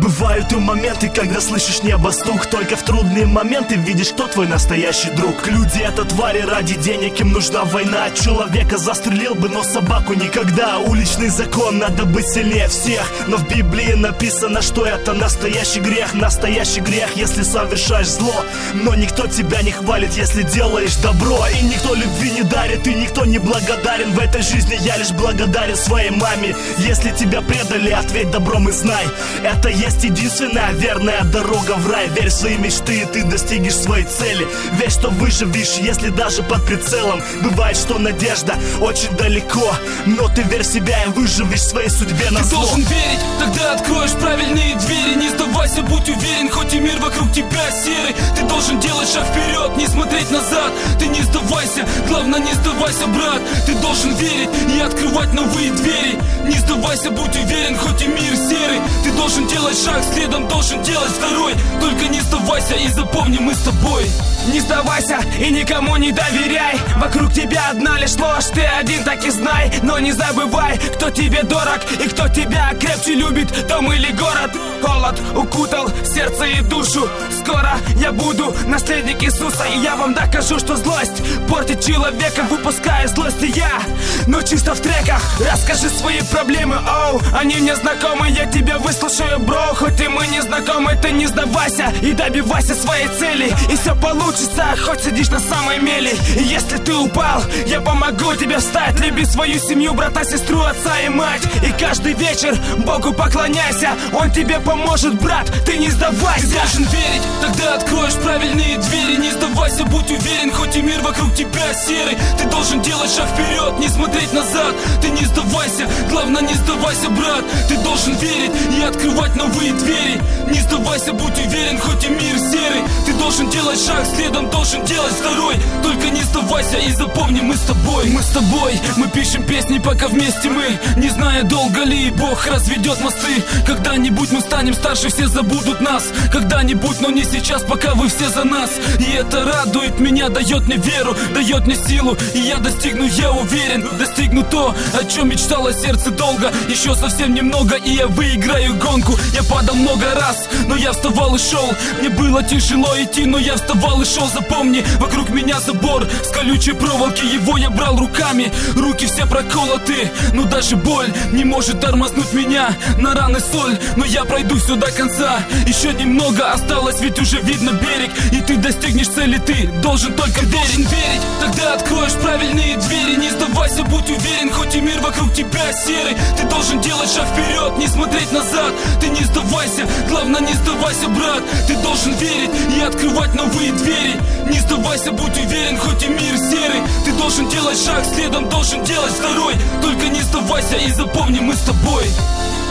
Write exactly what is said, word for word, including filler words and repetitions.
Бывают и моменты, когда слышишь небо стук. Только в трудные моменты видишь, кто твой настоящий друг. Люди — это твари, ради денег им нужна война. Человека застрелил бы, но собаку никогда. Уличный закон, надо быть сильнее всех. Но в Библии написано, что это настоящий грех. Настоящий грех, если совершаешь зло. Но никто тебя не хвалит, если делаешь добро. И никто любви не дарит, и никто не благодарен. В этой жизни я лишь благодарен своей маме. Если тебя предали, ответь добром и знай, это есть единственная верная дорога в рай. Верь в свои мечты, и ты достигнешь своей цели. Верь, что выживешь, если даже под прицелом. Бывает, что надежда очень далеко, но ты верь в себя и выживешь в своей судьбе на зло. Ты должен верить, тогда откроешь правильные двери. Не сдавайся, будь уверен, хоть и мир вокруг тебя серый. Ты должен делать шаг вперед, не смотреть назад. Ты не сдавайся, главное не сдавайся, брат. Ты должен верить и открывать новые двери. Не сдавайся, будь уверен, хоть и мир серый. Ты должен делать шаг, следом должен делать второй. Только не сдавайся и запомни, мы с тобой. Не сдавайся и никому не доверяй. Вокруг тебя одна лишь ложь, ты один так и знай. Но не забывай, кто тебе дорог и кто тебя крепче любит, дом или город. Холод укутал сердце и душу. Скоро я буду наследник Иисуса, и я вам докажу, что злость портит человека, выпуская злость и я. Но чисто в треках расскажи свои проблемы, оу. Они мне знакомы, я тебя выслушаю, бро. Хоть и мы не знакомы, ты не сдавайся и добивайся своей цели, и все получится, хоть сидишь на самой мели. И если ты упал, я помогу тебе встать. Люби свою семью, брата, сестру, отца и мать. И каждый вечер Богу поклоняйся, Он тебе поможет, брат, ты не сдавайся. Ты должен верить, тогда откроешь правильные двери. Не сдавайся, будь уверен, хоть и мир вокруг тебя серый. Ты должен делать шаг вперед, не смотреть назад. Ты не сдавайся, главное не сдавайся, брат. Ты должен верить и открывать новые двери. Не сдавайся, будь уверен, хоть и мир серый. Ты должен делать шаг, следом должен делать второй. Только не сдавайся и запомни, мы с тобой. Мы с тобой, мы пишем песни, пока вместе мы. Не зная, долго ли Бог разведет мосты. Когда-нибудь мы станем старше, все забудут нас. Когда-нибудь, но не сейчас, пока вы все за нас. И это радует меня, дает мне веру, дает мне силу. И я достигну, я уверен, достигну то, о чем мечтало сердце долго. Еще совсем немного, и я выиграю гонку. Я падал много раз, но я вставал и шел. Мне было тяжело идти, но я вставал и шел. Запомни, вокруг меня забор с колючей проволоки, его я брал руками. Руки все проколоты, но даже боль не может тормознуть меня. На раны соль, но я пройду все до конца. Еще немного осталось, ведь уже видно берег. И ты достигнешь цели, ты должен только верить. Должен верить, тогда откроешь правильные двери. Не сдавайся, будь уверен, хоть и мир вокруг тебя серый. Ты должен делать шаг вперед, не смотреть назад. Ты не сдавайся, главное не сдавайся, брат. Ты должен верить и открывать новые двери. Не сдавайся, будь уверен, хоть и мир серый. Ты должен делать шаг, следом должен делать второй. Только не сдавайся и запомни, мы с тобой.